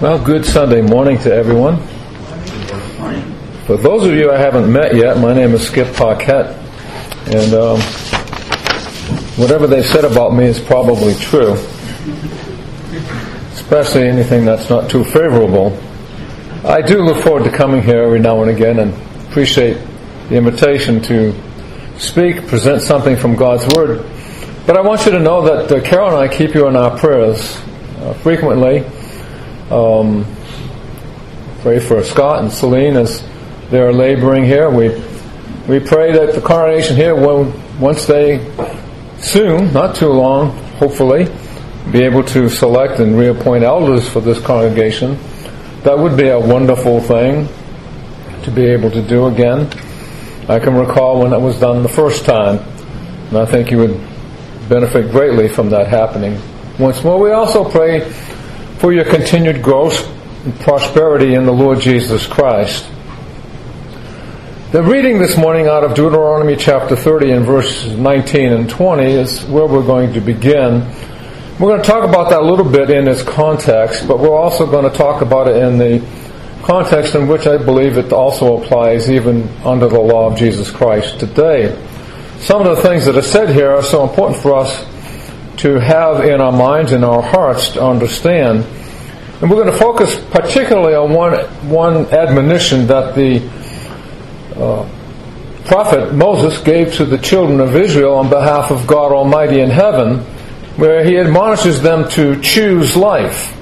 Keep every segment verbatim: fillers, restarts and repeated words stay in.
Well, good Sunday morning to everyone. For those of you I haven't met yet, my name is Skip Paquette, and um, whatever they said about me is probably true, especially anything that's not too favorable. I do look forward to coming here every now and again and appreciate the invitation to speak, present something from God's Word. But I want you to know that uh, Carol and I keep you in our prayers uh, frequently. Um, pray for Scott and Celine as they are laboring here. We we pray that the congregation here will, once they soon, not too long, hopefully, be able to select and reappoint elders for this congregation. That would be a wonderful thing to be able to do again. I can recall when that was done the first time, and I think you would benefit greatly from that happening once more. We also pray for your continued growth and prosperity in the Lord Jesus Christ. The reading this morning out of Deuteronomy chapter thirty and verses nineteen and twenty is where we're going to begin. We're going to talk about that a little bit in its context, but we're also going to talk about it in the context in which I believe it also applies even under the law of Jesus Christ today. Some of the things that are said here are so important for us to have in our minds and our hearts to understand. And we're going to focus particularly on one one admonition that the uh, prophet Moses gave to the children of Israel on behalf of God Almighty in heaven, where he admonishes them to choose life.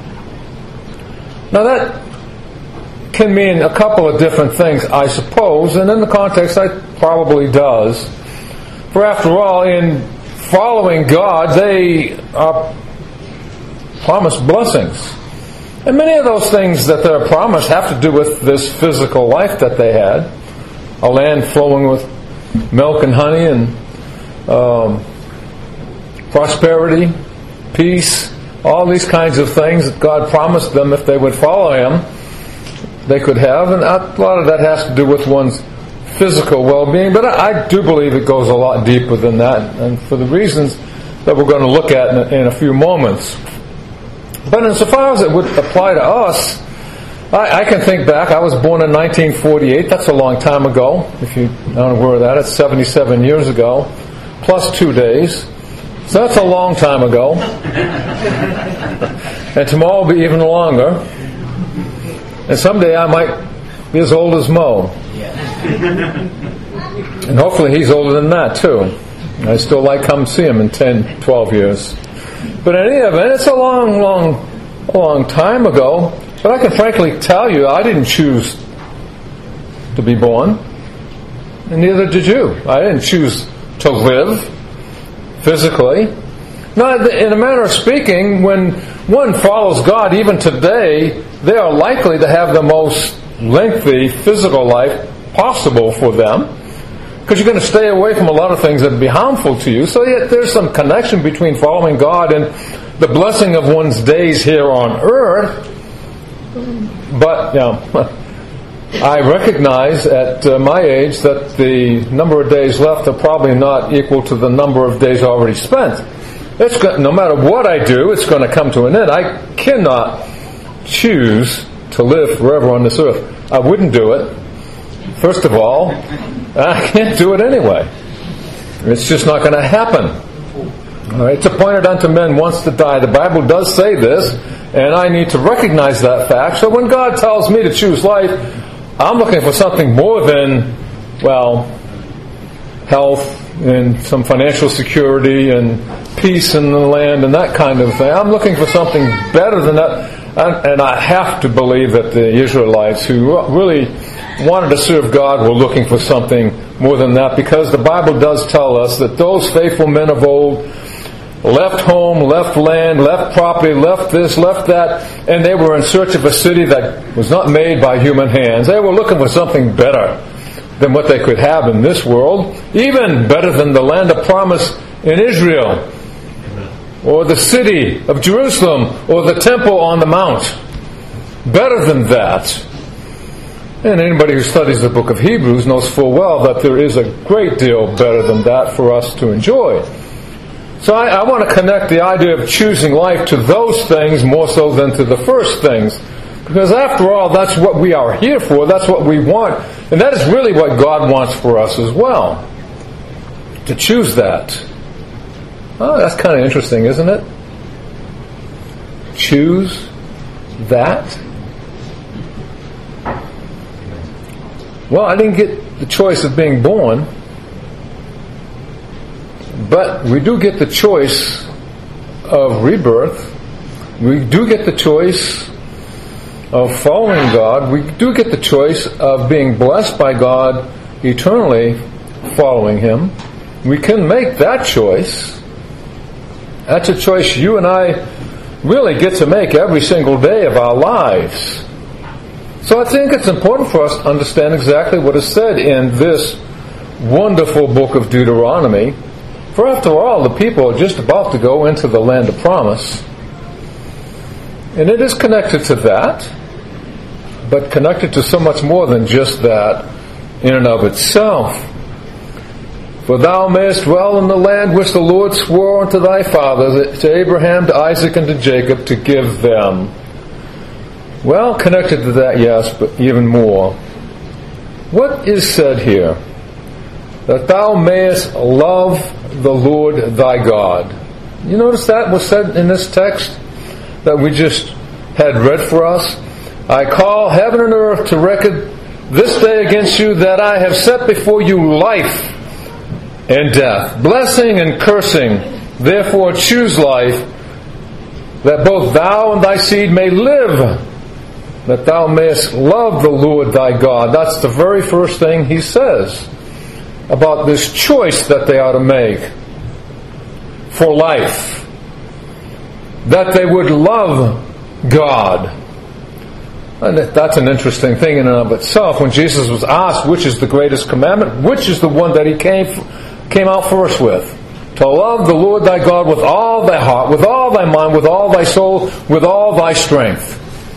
Now that can mean a couple of different things, I suppose, and in the context it probably does. For after all, in following God, they are promised blessings. And many of those things that they're promised have to do with this physical life that they had. A land flowing with milk and honey and um, prosperity, peace, all these kinds of things that God promised them if they would follow Him, they could have. And a lot of that has to do with one's physical well-being, but I do believe it goes a lot deeper than that, and for the reasons that we're going to look at in a, in a few moments. But insofar as it would apply to us, I, I can think back. I was born in nineteen forty-eight. That's a long time ago. If you aren't aware of that, it's seventy-seven years ago, plus two days. So that's a long time ago. And tomorrow will be even longer. And someday I might be as old as Mo. And hopefully he's older than that too. I still like come see him in ten, twelve years. But in any event, it's a long, long, long time ago. But I can frankly tell you, I didn't choose to be born. And neither did you. I didn't choose to live physically. Now, in a manner of speaking, when one follows God, even today, they are likely to have the most lengthy physical life possible for them, because you're going to stay away from a lot of things that would be harmful to you. So yet there's some connection between following God and the blessing of one's days here on earth. But you know, I recognize at uh, my age that the number of days left are probably not equal to the number of days already spent. It's got, no matter what I do, it's going to come to an end. I cannot choose to live forever on this earth. I wouldn't do it. First of all, I can't do it anyway. It's just not going to happen. All right, it's appointed unto men once to die. The Bible does say this, and I need to recognize that fact. So when God tells me to choose life, I'm looking for something more than, well, health and some financial security and peace in the land and that kind of thing. I'm looking for something better than that. And, and I have to believe that the Israelites who really wanted to serve God were looking for something more than that, because the Bible does tell us that those faithful men of old left home, left land, left property, left this, left that, and they were in search of a city that was not made by human hands. They were looking for something better than what they could have in this world, even better than the land of promise in Israel, or the city of Jerusalem, or the temple on the mount. Better than that. And anybody who studies the book of Hebrews knows full well that there is a great deal better than that for us to enjoy. So I, I want to connect the idea of choosing life to those things more so than to the first things Because after all, that's what we are here for. That's what we want. And that is really what God wants for us as well. To choose that. Oh, that's kind of interesting, isn't it? Choose that? Well, I didn't get the choice of being born. But we do get the choice of rebirth. We do get the choice of following God. We do get the choice of being blessed by God eternally following Him. We can make that choice. That's a choice you and I really get to make every single day of our lives. So I think it's important for us to understand exactly what is said in this wonderful book of Deuteronomy. For after all, the people are just about to go into the land of promise. And it is connected to that, but connected to so much more than just that in and of itself. For thou mayest dwell in the land which the Lord swore unto thy fathers, to Abraham, to Isaac, and to Jacob, to give them. Well, connected to that, yes, but even more. What is said here? That thou mayest love the Lord thy God. You notice that was said in this text that we just had read for us? I call heaven and earth to record this day against you that I have set before you life and death, blessing and cursing. Therefore choose life, that both thou and thy seed may live, that thou mayest love the Lord thy God. That's the very first thing he says about this choice that they ought to make for life. That they would love God. And that's an interesting thing in and of itself. When Jesus was asked which is the greatest commandment, which is the one that he came came out first with? To love the Lord thy God with all thy heart, with all thy mind, with all thy soul, with all thy strength.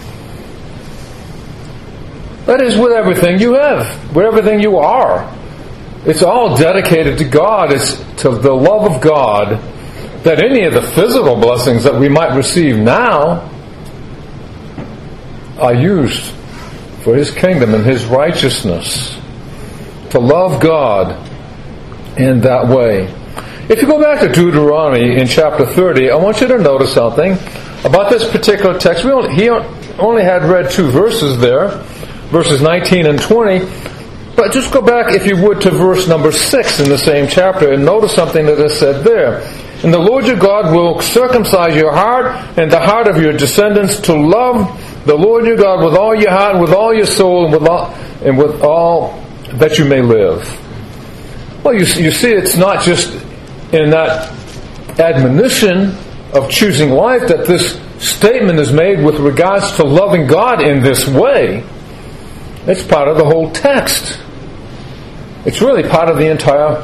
That is with everything you have, with everything you are. It's all dedicated to God. It's to the love of God, that any of the physical blessings that we might receive now are used for His kingdom and His righteousness. To love God in that way. If you go back to Deuteronomy in chapter thirty, I want you to notice something about this particular text. We only, he only had read two verses there, verses nineteen and twenty. But just go back, if you would, to verse number six in the same chapter and notice something that is said there. And the Lord your God will circumcise your heart and the heart of your descendants to love the Lord your God with all your heart, with all your soul, and with all, and with all that you may live. Well, you, you see, it's not just in that admonition of choosing life that this statement is made with regards to loving God in this way. It's part of the whole text. It's really part of the entire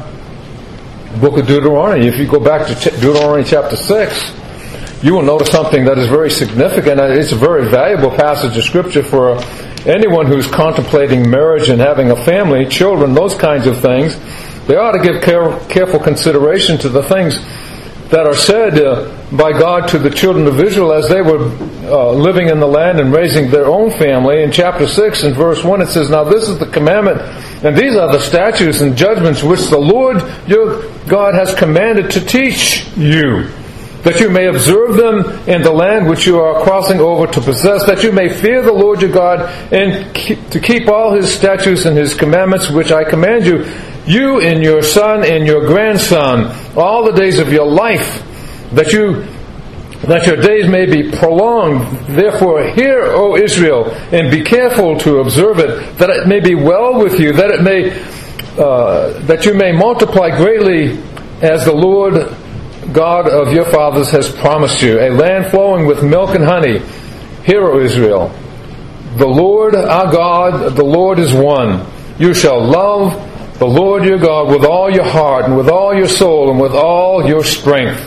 book of Deuteronomy. If you go back to Deuteronomy chapter six, you will notice something that is very significant. It's a very valuable passage of Scripture for anyone who's contemplating marriage and having a family, children, those kinds of things. They ought to give care, careful consideration to the things that are said uh, by God to the children of Israel as they were uh, living in the land and raising their own family. In chapter six and verse one it says, Now this is the commandment, and these are the statutes and judgments which the Lord your God has commanded to teach you, that you may observe them in the land which you are crossing over to possess, that you may fear the Lord your God, and keep, to keep all His statutes and His commandments which I command you, you and your son and your grandson, all the days of your life, that you that your days may be prolonged. Therefore hear, O Israel, and be careful to observe it, that it may be well with you, that it may uh, that you may multiply greatly, as the Lord God of your fathers has promised you, a land flowing with milk and honey. Hear, O Israel, the Lord our God, the Lord is one. You shall love the Lord your God with all your heart and with all your soul and with all your strength.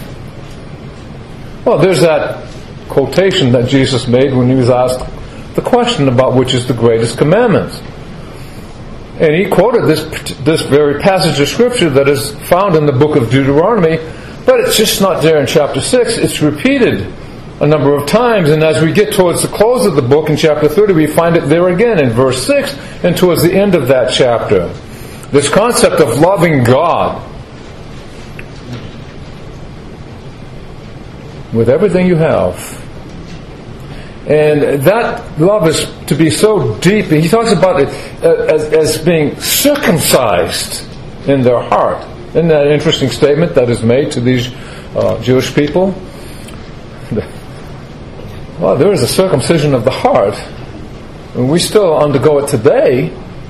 Well, there's that quotation that Jesus made when he was asked the question about which is the greatest commandment. And he quoted this, this very passage of Scripture that is found in the book of Deuteronomy, but it's just not there in chapter six. It's repeated a number of times, and as we get towards the close of the book in chapter thirty, we find it there again in verse six and towards the end of that chapter. This concept of loving God with everything you have. And that love is to be so deep. He talks about it as, as being circumcised in their heart. Isn't that an interesting statement that is made to these uh, Jewish people? Well, there is a circumcision of the heart, and we still undergo it today.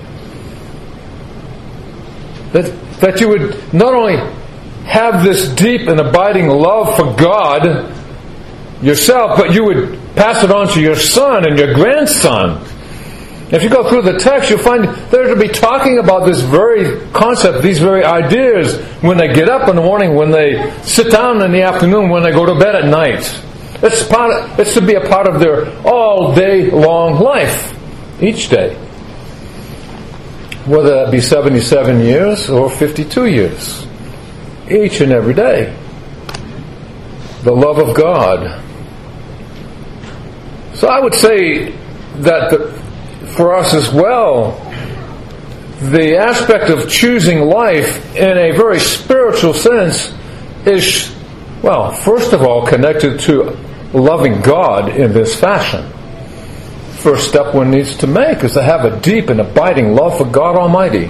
That, that you would not only have this deep and abiding love for God yourself, but you would pass it on to your son and your grandson. If you go through the text, you'll find they're to be talking about this very concept, these very ideas, when they get up in the morning, when they sit down in the afternoon, when they go to bed at night. It's part of, it's to be a part of their all day long life, each day. Whether that be seventy-seven years or fifty-two years. Each and every day. The love of God. So I would say that the, for us as well, the aspect of choosing life in a very spiritual sense is, well, first of all, connected to loving God in this fashion. First step one needs to make is to have a deep and abiding love for God Almighty.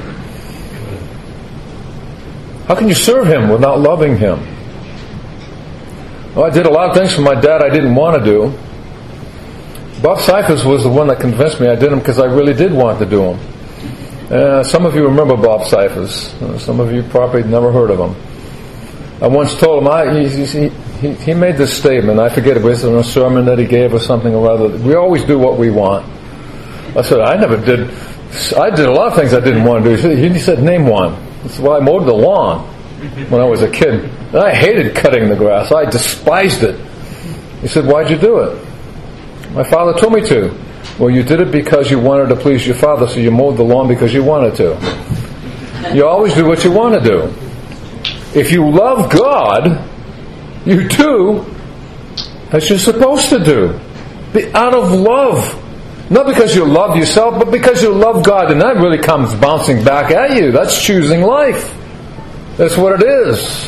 How can you serve Him without loving Him? Well, I did a lot of things for my dad I didn't want to do. Bob Cyphers was the one that convinced me I did them because I really did want to do them. Uh, some of you remember Bob Cyphers. Uh, some of you probably never heard of him. I once told him, I, he, he, he, he made this statement, I forget it was in a sermon that he gave or something or other. We always do what we want. I said, I never did, I did a lot of things I didn't want to do. He said, name one. I said, well, I mowed the lawn when I was a kid. And I hated cutting the grass. I despised it. He said, why'd you do it? My father told me to. Well, you did it because you wanted to please your father, so you mowed the lawn because you wanted to. You always do what you want to do. If you love God, you do as you're supposed to do. Be out of love. Not because you love yourself, but because you love God. And that really comes bouncing back at you. That's choosing life. That's what it is.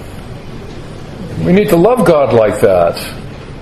We need to love God like that.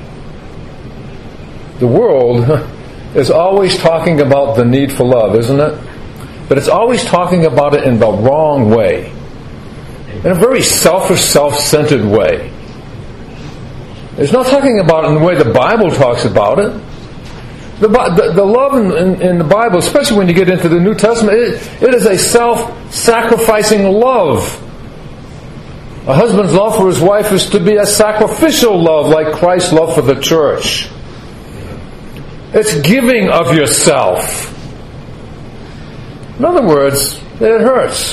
The world is always talking about the need for love, isn't it? But it's always talking about it in the wrong way. In a very selfish, self-centered way. It's not talking about it in the way the Bible talks about it. The, the, the love in, in, in the Bible, especially when you get into the New Testament, it, it is a self-sacrificing love. A husband's love for his wife is to be a sacrificial love like Christ's love for the church. It's giving of yourself. In other words, it hurts.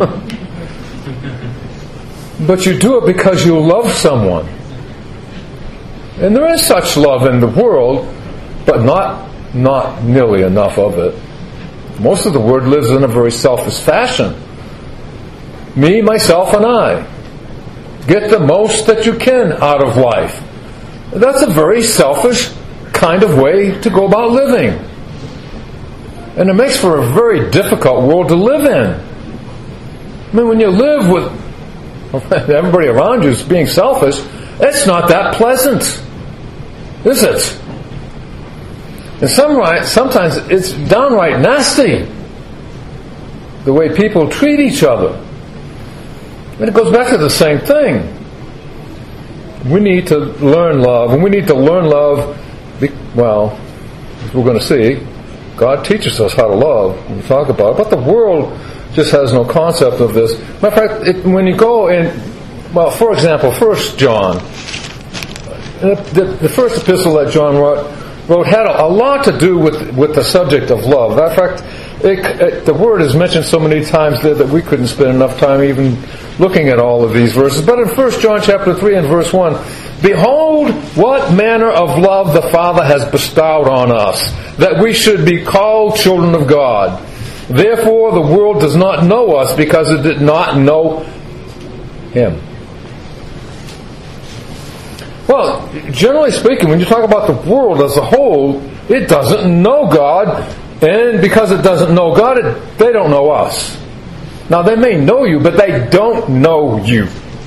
But you do it because you love someone. And there is such love in the world, but not, not nearly enough of it. Most of the world lives in a very selfish fashion. Me, myself, and I. Get the most that you can out of life. That's a very selfish kind of way to go about living. And it makes for a very difficult world to live in. I mean, when you live with everybody around you is being selfish, it's not that pleasant, is it? And some, sometimes it's downright nasty, the way people treat each other. And it goes back to the same thing. We need to learn love, and we need to learn love, well, as we're going to see, God teaches us how to love, and we talk about it, but the world just has no concept of this. Matter of fact, it, when you go in, well, for example, First John, the, the first epistle that John wrote, wrote had a, a lot to do with with the subject of love. Matter of fact, it, it, the word is mentioned so many times there that we couldn't spend enough time even looking at all of these verses. But in First John chapter three and verse one, behold, what manner of love the Father has bestowed on us, that we should be called children of God. Therefore the world does not know us, because it did not know Him. Well, generally speaking, when you talk about the world as a whole, it doesn't know God, and because it doesn't know God, it, they don't know us. Now, they may know you, but they don't know you.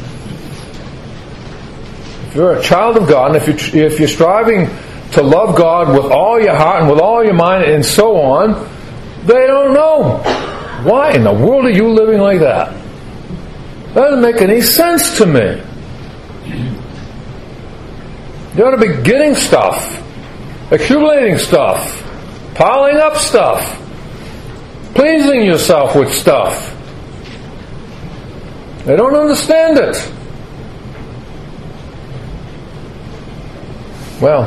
If you're a child of God, and if you're, if you're striving to love God with all your heart and with all your mind and so on, they don't know. Why in the world are you living like that? That doesn't make any sense to me. You ought to be getting stuff, accumulating stuff, piling up stuff, pleasing yourself with stuff. They don't understand it. Well,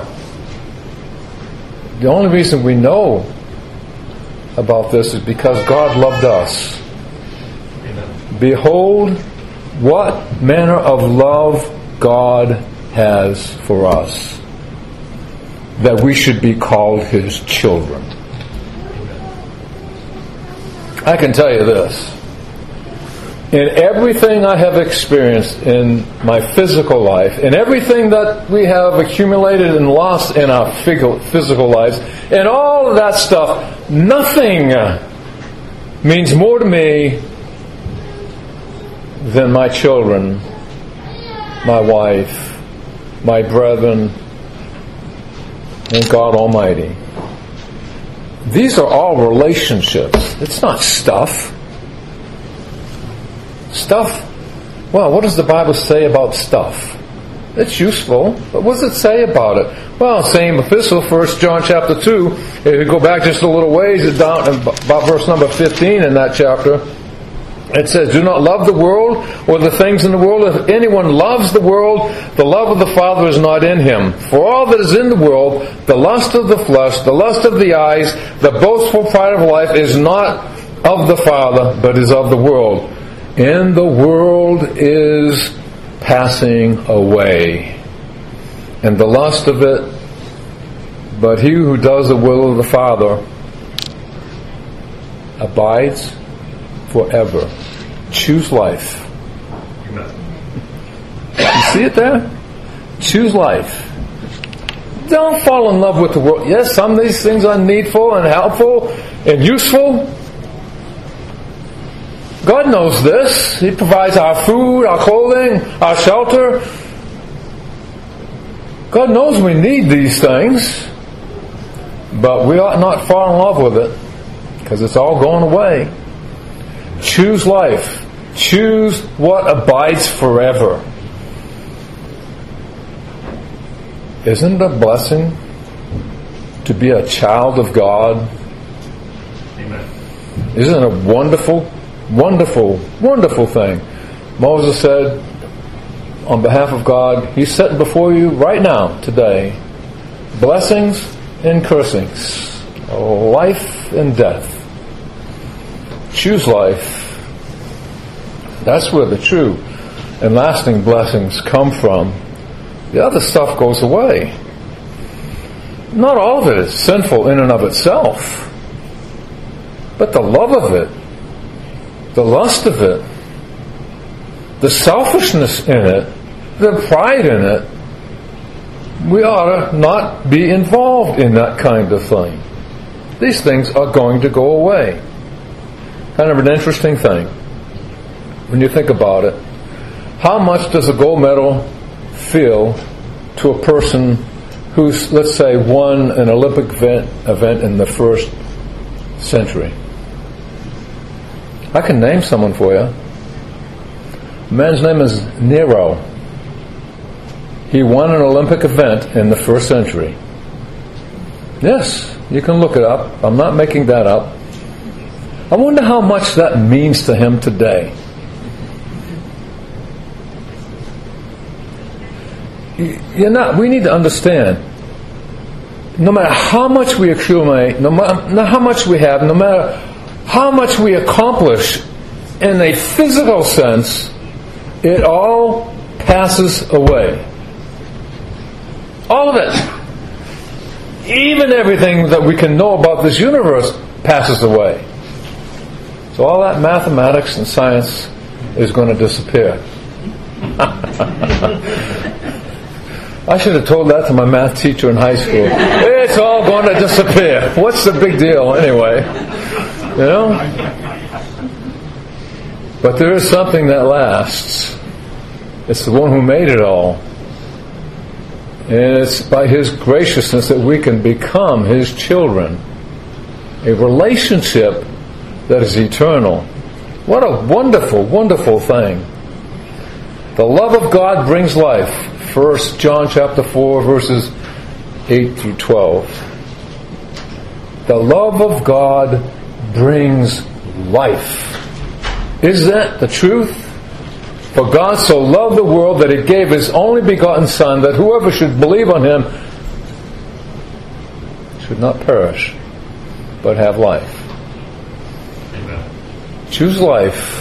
the only reason we know about this is because God loved us. Amen. Behold, what manner of love God has for us, that we should be called His children. I can tell you this. In everything I have experienced in my physical life, in everything that we have accumulated and lost in our physical lives, and all of that stuff, nothing means more to me than my children, my wife, my brethren, and God Almighty. These are all relationships. It's not stuff. Stuff, well, what does the Bible say about stuff? It's useful, but what does it say about it? Well, same epistle, First John chapter two. If you go back just a little ways, it's down about verse number fifteen in that chapter. It says, do not love the world or the things in the world. If anyone loves the world, the love of the Father is not in him. For all that is in the world, the lust of the flesh, the lust of the eyes, the boastful pride of life is not of the Father, but is of the world. And the world is passing away, and the lust of it, but he who does the will of the Father abides forever. Choose life. You see it there? Choose life. Don't fall in love with the world. Yes, some of these things are needful and helpful and useful. God knows this. He provides our food, our clothing, our shelter. God knows we need these things, but we ought not fall in love with it, because it's all going away. Choose life. Choose what abides forever. Isn't it a blessing to be a child of God? Amen. Isn't it a wonderful Wonderful, wonderful thing. Moses said, on behalf of God, He's setting before you right now, today, blessings and cursings, life and death. Choose life. That's where the true and lasting blessings come from. The other stuff goes away. Not all of it is sinful in and of itself, but the love of it, the lust of it, the selfishness in it, the pride in it, we ought to not be involved in that kind of thing. These things are going to go away. Kind of an interesting thing when you think about it. How much does a gold medal feel to a person who's, let's say, won an Olympic event, event in the first century? I can name someone for you. The man's name is Nero. He won an Olympic event in the first century. Yes, you can look it up. I'm not making that up. I wonder how much that means to him today. You're not, we need to understand, no matter how much we accumulate, no matter how much we have, no matter how much we accomplish in a physical sense, it all passes away. All of it. Even everything that we can know about this universe passes away. So all that mathematics and science is going to disappear. I should have told that to my math teacher in high school. It's all going to disappear. What's the big deal anyway? You know? But there is something that lasts. It's the one who made it all. And it's by His graciousness that we can become His children. A relationship that is eternal. What a wonderful, wonderful thing. The love of God brings life. First John chapter four, verses eight through twelve. The love of God brings life. Is that the truth? For God so loved the world that He gave His only begotten Son, that whoever should believe on Him should not perish, but have life. Amen. Choose life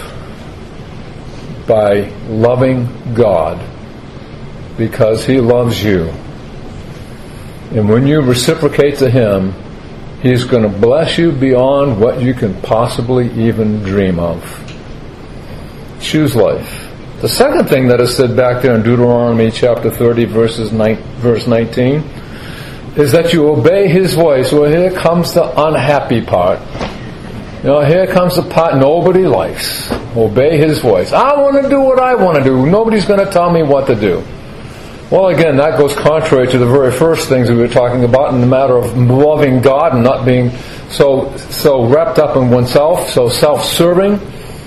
by loving God, because He loves you. And when you reciprocate to Him, He's going to bless you beyond what you can possibly even dream of. Choose life. The second thing that is said back there in Deuteronomy chapter thirty, verses nine, verse nineteen, is that you obey His voice. Well, here comes the unhappy part. You know, here comes the part nobody likes. Obey His voice. I want to do what I want to do. Nobody's going to tell me what to do. Well, again, that goes contrary to the very first things we were talking about in the matter of loving God and not being so so wrapped up in oneself, so self-serving.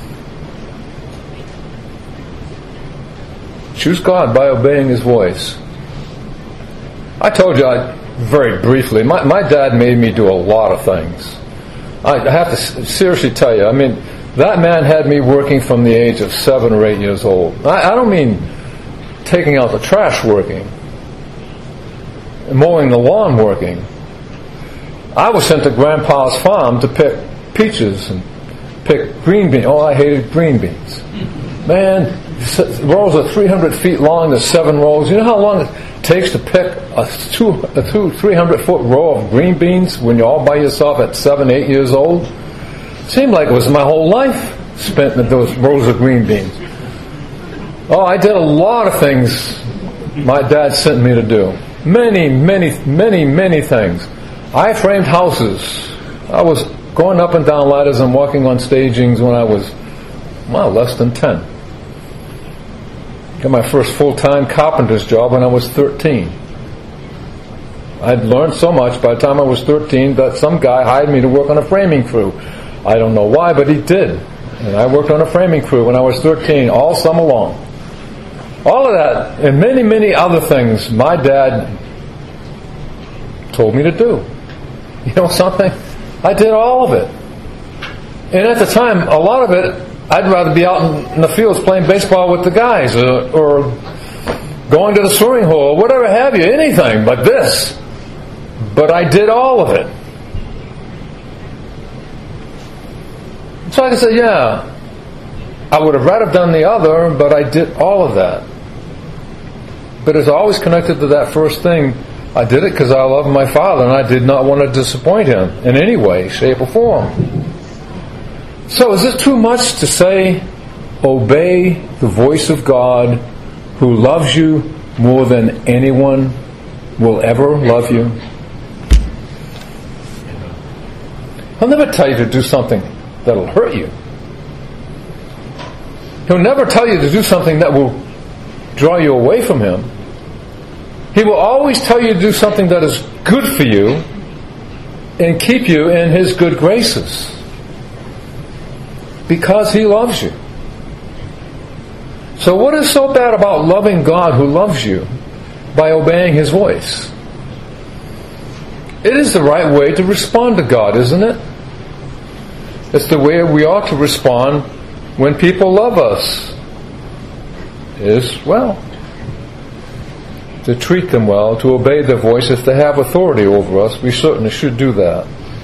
Choose God by obeying His voice. I told you, I, very briefly, my, my dad made me do a lot of things. I have to seriously tell you, I mean, that man had me working from the age of seven or eight years old. I, I don't mean taking out the trash working, mowing the lawn working. I was sent to Grandpa's farm to pick peaches and pick green beans. Oh, I hated green beans. Man, rows are three hundred feet long, there's seven rows. You know how long it takes to pick a two, a two, three hundred foot row of green beans when you're all by yourself at seven, eight years old? It seemed like it was my whole life spent in those rows of green beans. Oh, I did a lot of things my dad sent me to do. Many, many, many, many things. I framed houses. I was going up and down ladders and walking on stagings when I was, well, less than ten. Got my first full-time carpenter's job when I was thirteen. I'd learned so much by the time I was thirteen that some guy hired me to work on a framing crew. I don't know why, but he did. And I worked on a framing crew when I was thirteen, all summer long. All of that, and many, many other things my dad told me to do. You know something? I did all of it. And at the time, a lot of it, I'd rather be out in the fields playing baseball with the guys, or, or going to the swimming hole, or whatever have you, anything but this. But I did all of it. So I can say, yeah, I would have rather done the other, but I did all of that. But it's always connected to that first thing. I did it because I love my father, and I did not want to disappoint him in any way, shape, or form. So is it too much to say, obey the voice of God who loves you more than anyone will ever love you? He'll never tell you to do something that'll hurt you. He'll never tell you to do something that will draw you away from Him. He will always tell you to do something that is good for you and keep you in His good graces. Because He loves you. So what is so bad about loving God who loves you by obeying His voice? It is the right way to respond to God, isn't it? It's the way we ought to respond when people love us. Is, well, to treat them well, to obey their voice. If they have authority over us, we certainly should do that.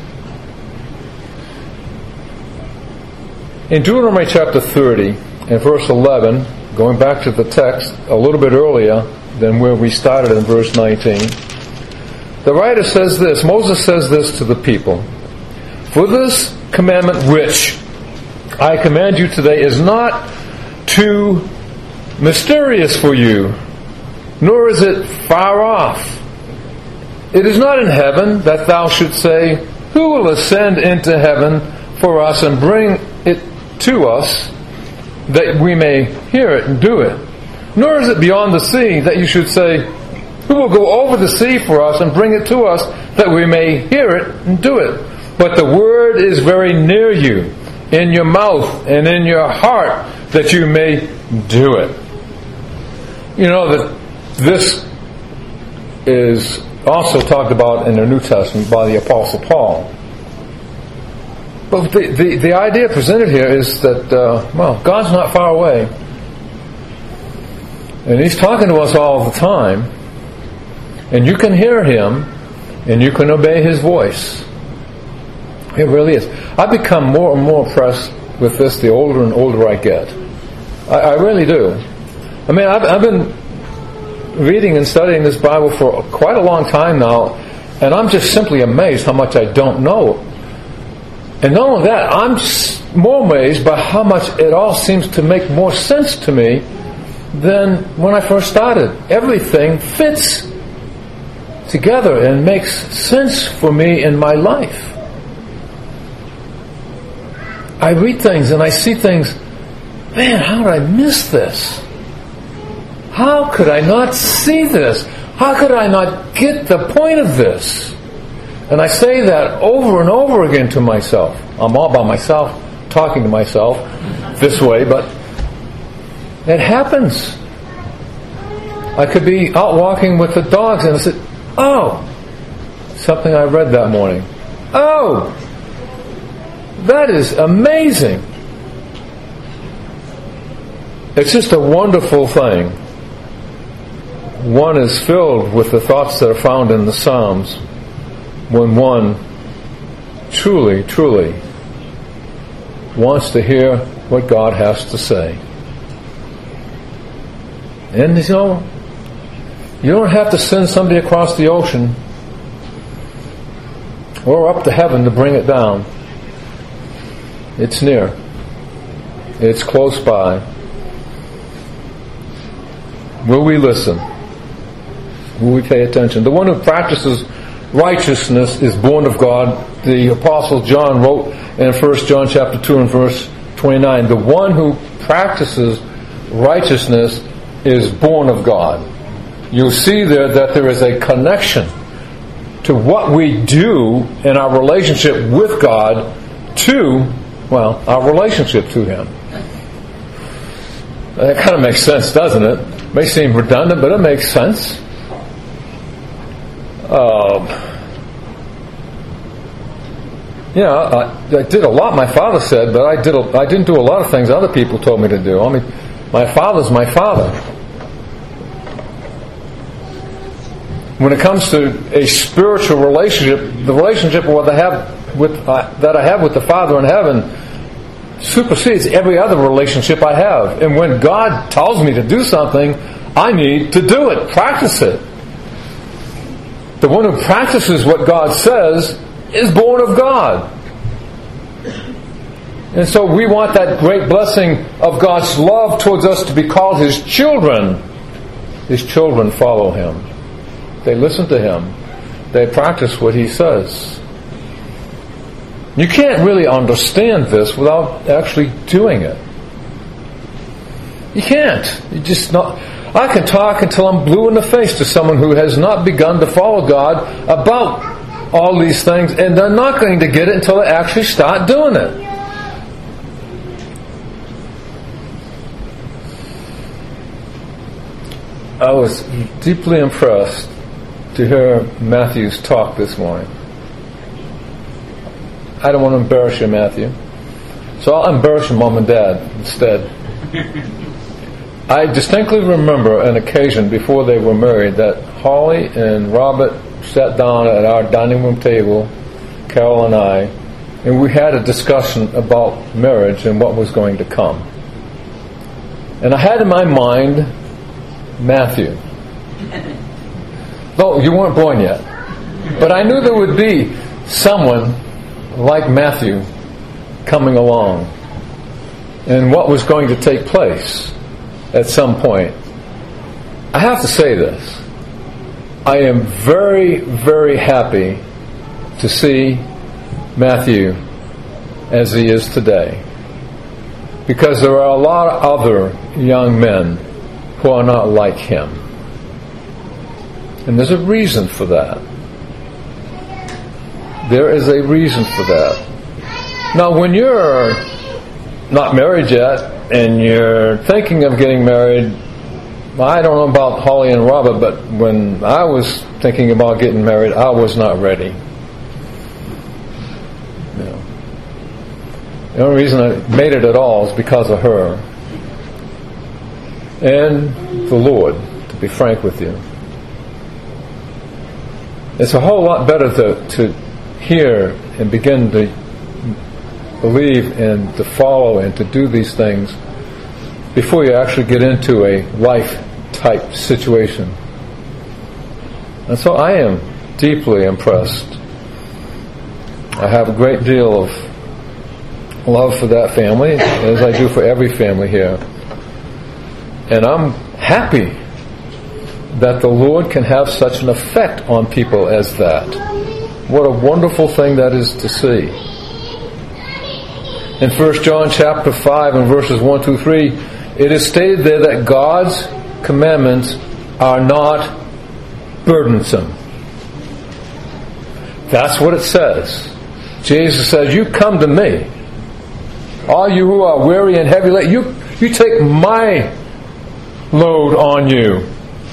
In Deuteronomy chapter thirty, in verse eleven, going back to the text a little bit earlier than where we started in verse nineteen, the writer says this, Moses says this to the people, "For this commandment which I command you today is not too mysterious for you, nor is it far off. It is not in heaven, that thou shouldst say, who will ascend into heaven for us and bring it to us, that we may hear it and do it. Nor is it beyond the sea, that you should say, who will go over the sea for us and bring it to us, that we may hear it and do it. But the word is very near you, in your mouth and in your heart, that you may do it. You know that this is also talked about in the New Testament by the Apostle Paul. But the, the, the idea presented here is that, uh, well, God's not far away. And He's talking to us all the time. And you can hear Him, and you can obey His voice. It really is. I become more and more impressed with this the older and older I get. I, I really do. I mean, I've, I've been reading and studying this Bible for quite a long time now, and I'm just simply amazed how much I don't know. And not only that, I'm more amazed by how much it all seems to make more sense to me than when I first started. Everything fits together and makes sense for me in my life. I read things and I see things, man, how did I miss this? How could I not see this? How could I not get the point of this? And I say that over and over again to myself. I'm all by myself, talking to myself this way, but it happens. I could be out walking with the dogs and I said, oh, something I read that morning. Oh, that is amazing. It's just a wonderful thing. One is filled with the thoughts that are found in the Psalms when one truly, truly wants to hear what God has to say. And you know, you don't have to send somebody across the ocean or up to heaven to bring it down. It's near. It's close by. Will we listen? Will we pay attention? The one who practices righteousness is born of God. The Apostle John wrote in First John chapter two and verse twenty-nine, the one who practices righteousness is born of God. You'll see there that there is a connection to what we do in our relationship with God to, well, our relationship to Him. That kind of makes sense, doesn't it? It may seem redundant, but it makes sense. Um, yeah, I, I did a lot, my father said, but I, did a, I didn't do a lot of things other people told me to do. I mean, my father's my father. When it comes to a spiritual relationship, the relationship what I have with, uh, that I have with the Father in heaven supersedes every other relationship I have. And when God tells me to do something, I need to do it, practice it. The one who practices what God says is born of God. And so we want that great blessing of God's love towards us to be called His children. His children follow Him. They listen to Him. They practice what He says. You can't really understand this without actually doing it. You can't. You just not. I can talk until I'm blue in the face to someone who has not begun to follow God about all these things, and they're not going to get it until they actually start doing it. I was deeply impressed to hear Matthew's talk this morning. I don't want to embarrass you, Matthew. So I'll embarrass your mom and dad instead. I distinctly remember an occasion before they were married that Holly and Robert sat down at our dining room table, Carol and I, and we had a discussion about marriage and what was going to come. And I had in my mind Matthew. No, you weren't born yet. But I knew there would be someone like Matthew coming along and what was going to take place at some point. I have to say this. I am very, very happy to see Matthew as he is today. Because there are a lot of other young men who are not like him. And there's a reason for that. There is a reason for that. Now, when you're not married yet, and you're thinking of getting married, I don't know about Holly and Robert, but when I was thinking about getting married, I was not ready. You know. The only reason I made it at all is because of her. And the Lord, to be frank with you. It's a whole lot better to, to hear and begin to believe and to follow and to do these things before you actually get into a life type situation. And so I am deeply impressed. I have a great deal of love for that family, as I do for every family here. And I'm happy that the Lord can have such an effect on people as that. What a wonderful thing that is to see. In First John chapter five and verses one through three, it is stated there that God's commandments are not burdensome. That's what it says. Jesus says, you come to me, all you who are weary and heavy laden, you, you take my load on you,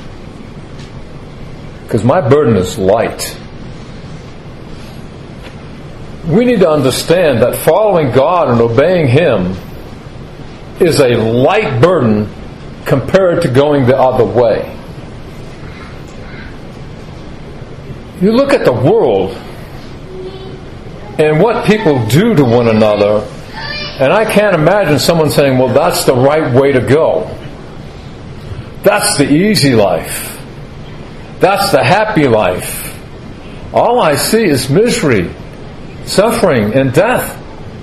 because my burden is light. We need to understand that following God and obeying Him is a light burden compared to going the other way. You look at the world and what people do to one another, and I can't imagine someone saying, well, that's the right way to go. That's the easy life. That's the happy life. All I see is misery, suffering, and death.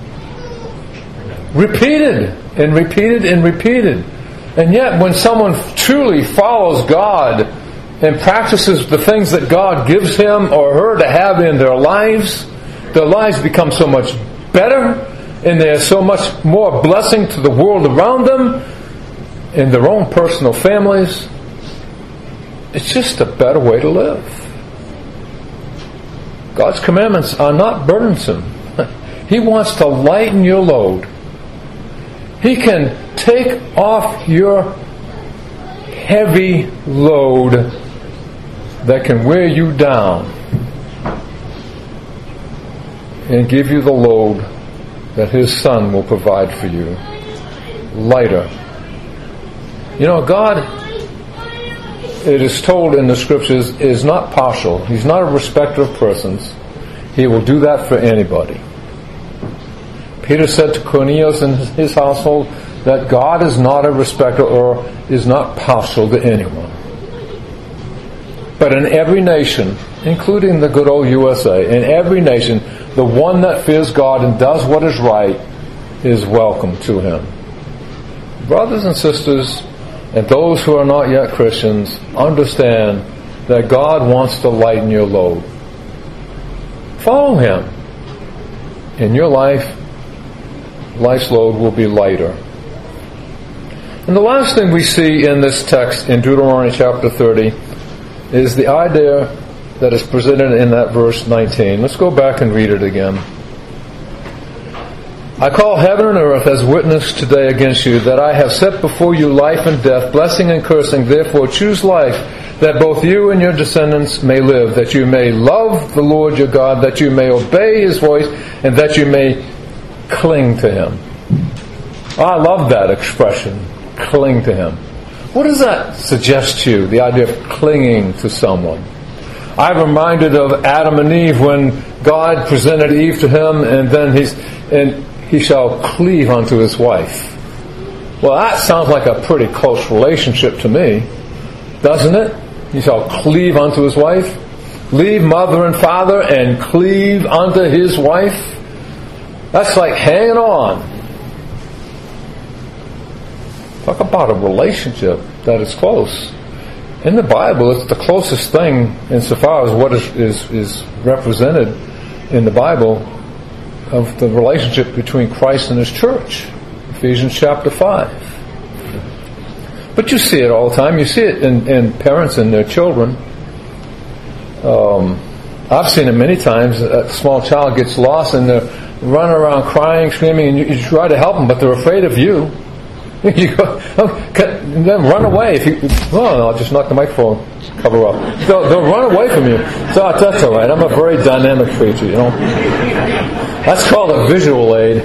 Repeated and repeated and repeated. And yet when someone truly follows God and practices the things that God gives him or her to have in their lives, their lives become so much better, and they're so much more blessing to the world around them and their own personal families. It's just a better way to live. God's commandments are not burdensome. He wants to lighten your load. He can take off your heavy load that can wear you down and give you the load that His Son will provide for you. Lighter. You know, God, it is told in the Scriptures, is not partial. He's not a respecter of persons. He will do that for anybody. Peter said to Cornelius and his household that God is not a respecter or is not partial to anyone. But in every nation, including the good old U S A, in every nation, the one that fears God and does what is right is welcome to Him. Brothers and sisters, and those who are not yet Christians, understand that God wants to lighten your load. Follow Him. In your life, life's load will be lighter. And the last thing we see in this text in Deuteronomy chapter thirty is the idea that is presented in that verse nineteen. Let's go back and read it again. I call heaven and earth as witness today against you that I have set before you life and death, blessing and cursing. Therefore choose life, that both you and your descendants may live, that you may love the Lord your God, that you may obey His voice, and that you may cling to Him. Oh, I love that expression, cling to Him. What does that suggest to you, the idea of clinging to someone? I'm reminded of Adam and Eve when God presented Eve to him, and then he's and he shall cleave unto his wife. Well, that sounds like a pretty close relationship to me, doesn't it? He shall cleave unto his wife. Leave mother and father and cleave unto his wife. That's like hanging on. Talk about a relationship that is close. in the Bible, it's the closest thing insofar as what is, is, is represented in the Bible of the relationship between Christ and His church. Ephesians chapter five. But you see it all the time. You see it in, in parents and their children. Um, I've seen it many times. A small child gets lost and they're running around crying, screaming, and you, you try to help them, but they're afraid of you. You go, oh, then run away. If you, oh, no, I'll just knock the microphone cover up. They'll, they'll run away from you. So that's all right. I'm a very dynamic creature, you know. That's called a visual aid.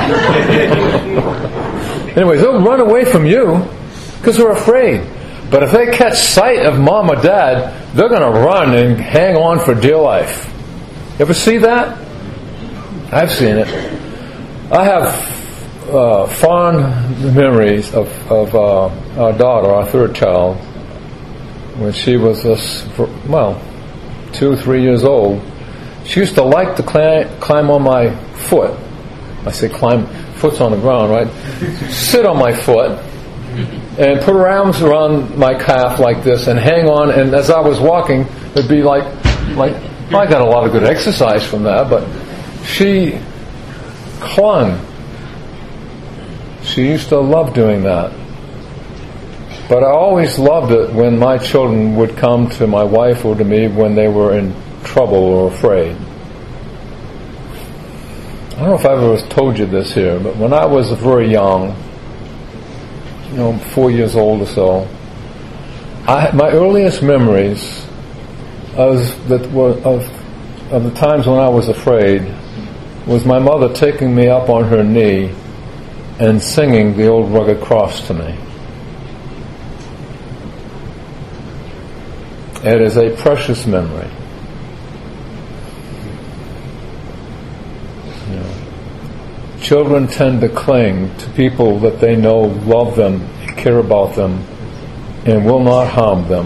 Anyways, they'll run away from you because they're afraid. But if they catch sight of mom or dad, they're going to run and hang on for dear life. You ever see that? I've seen it. I have Uh, fond memories of, of uh, our daughter, our third child, when she was, uh, well, two, three years old. She used to like to climb, climb on my foot. I say climb, foot's on the ground, right? Sit on my foot and put her arms around my calf like this and hang on. And as I was walking, it'd be like, like I got a lot of good exercise from that, but she clung. She used to love doing that. But I always loved it when my children would come to my wife or to me when they were in trouble or afraid. I don't know if I've ever told you this here, but when I was very young, you know, four years old or so, I, my earliest memories of, that were, of, of the times when I was afraid was my mother taking me up on her knee and singing the old rugged cross to me. It is a precious memory. You know, children tend to cling to people that they know love them, care about them, and will not harm them.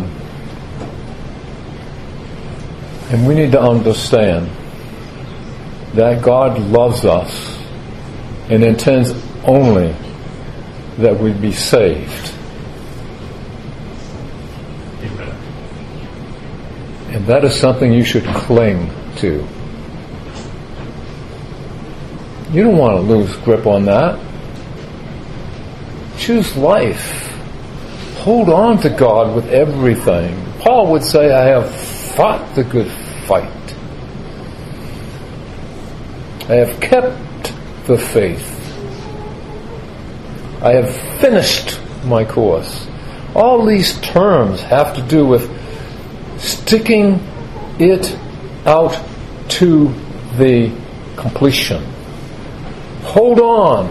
And we need to understand that God loves us and intends only that we be saved. Amen. And that is something you should cling to. You don't want to lose grip on that. Choose life. Hold on to God with everything. Paul would say, I have fought the good fight. I have kept the faith. I have finished my course. All these terms have to do with sticking it out to the completion. Hold on.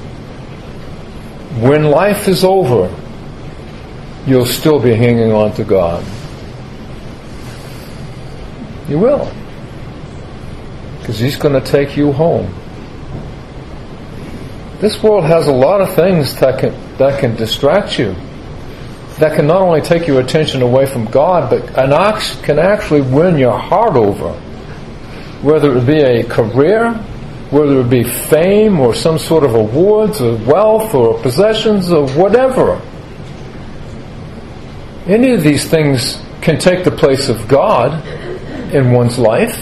When life is over, you'll still be hanging on to God. You will. Because He's going to take you home. This world has a lot of things that can, that can distract you, that can not only take your attention away from God, but can actually win your heart over. Whether it be a career, whether it be fame or some sort of awards or wealth or possessions or whatever. Any of these things can take the place of God in one's life,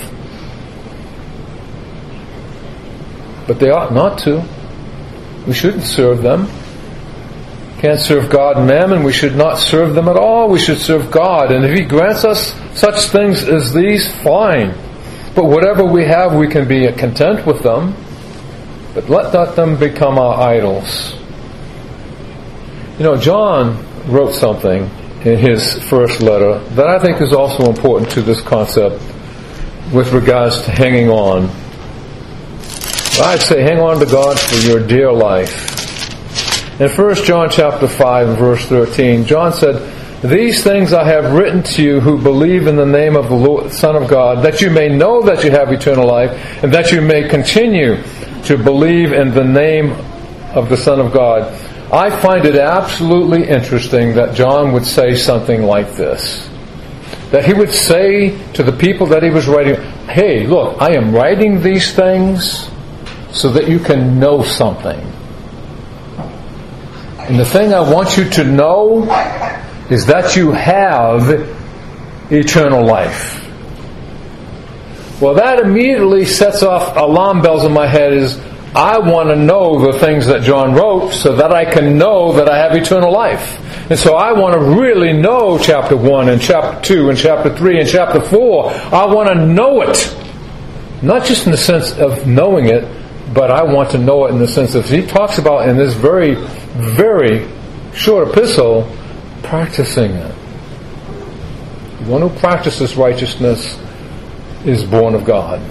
but they ought not to. We shouldn't serve them. Can't serve God and mammon. We should not serve them at all. We should serve God. And if He grants us such things as these, fine. But whatever we have, we can be content with them. But let not them become our idols. You know, John wrote something in his first letter that I think is also important to this concept with regards to hanging on. I'd say hang on to God for your dear life. In First John chapter five and verse thirteen, John said, These things I have written to you who believe in the name of the Lord, Son of God, that you may know that you have eternal life, and that you may continue to believe in the name of the Son of God. I find it absolutely interesting that John would say something like this. That he would say to the people that he was writing, hey, look, I am writing these things so that you can know something. And the thing I want you to know is that you have eternal life. Well, that immediately sets off alarm bells in my head. Is I want to know the things that John wrote so that I can know that I have eternal life. And so I want to really know chapter one and chapter two and chapter three and chapter four. I want to know it. Not just in the sense of knowing it, but I want to know it in the sense of, he talks about in this very, very short epistle, practicing it. The one who practices righteousness is born of God.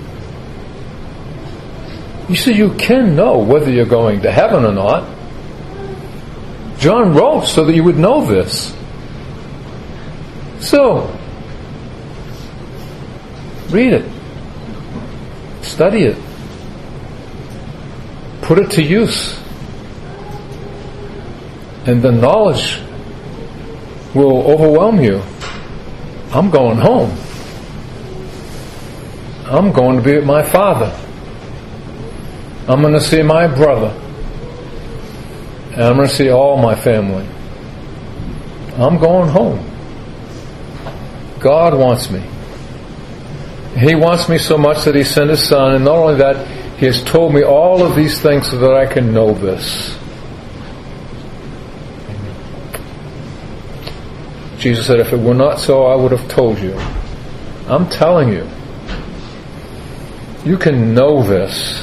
You see, you can know whether you're going to heaven or not. John wrote so that you would know this. So, read it. Study it. Put it to use. And the knowledge will overwhelm you. I'm going home. I'm going to be with my Father. I'm going to see my brother. And I'm going to see all my family. I'm going home. God wants me. He wants me so much that He sent His Son, and not only that, He has told me all of these things so that I can know this. Jesus said, if it were not so, I would have told you. I'm telling you. You can know this.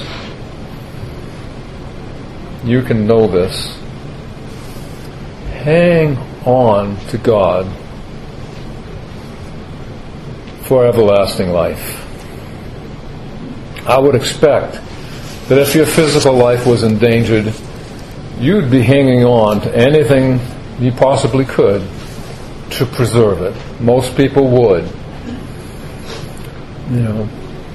You can know this. Hang on to God for everlasting life. I would expect that if your physical life was endangered, you'd be hanging on to anything you possibly could to preserve it. Most people would. You know.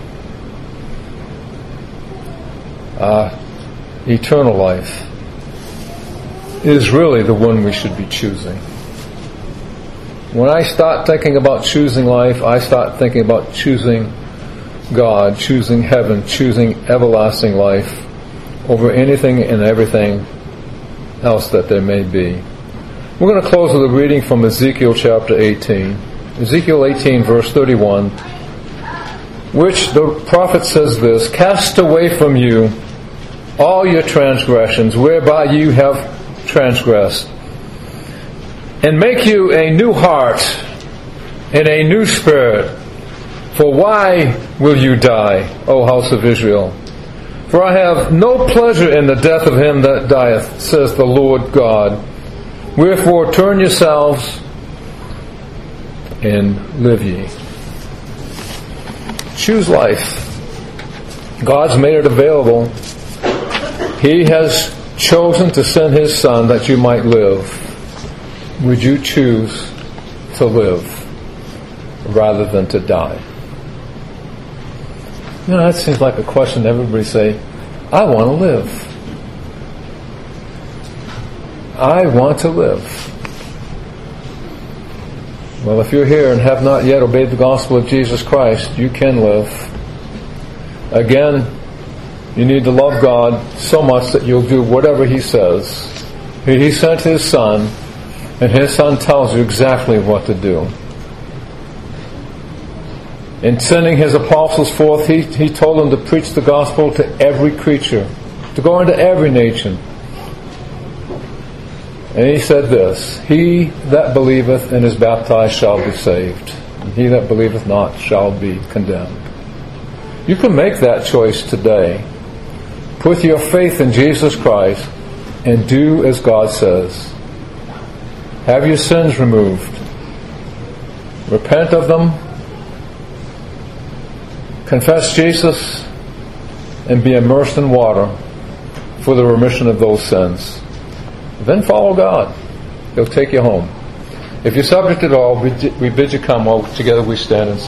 Uh, eternal life is really the one we should be choosing. When I start thinking about choosing life, I start thinking about choosing God, choosing heaven, choosing everlasting life over anything and everything else that there may be. We're going to close with a reading from Ezekiel chapter eighteen. Ezekiel eighteen verse thirty-one, which the prophet says this, cast away from you all your transgressions, whereby you have transgressed, and make you a new heart and a new spirit. For why will you die, O house of Israel? For I have no pleasure in the death of him that dieth, says the Lord God. Wherefore turn yourselves and live ye. Choose life. God's made it available. He has chosen to send His Son that you might live. Would you choose to live rather than to die? You know, that seems like a question everybody say, I want to live. I want to live. Well, if you're here and have not yet obeyed the gospel of Jesus Christ, you can live. Again, you need to love God so much that you'll do whatever He says. He sent His Son, and His Son tells you exactly what to do. In sending His apostles forth, He, he told them to preach the gospel to every creature, to go into every nation. And He said this, he that believeth and is baptized shall be saved, and he that believeth not shall be condemned. You can make that choice today. Put your faith in Jesus Christ and do as God says. Have your sins removed. Repent of them. Confess Jesus and be immersed in water for the remission of those sins. Then follow God. He'll take you home. If you're subject at all, we bid you come while together we stand and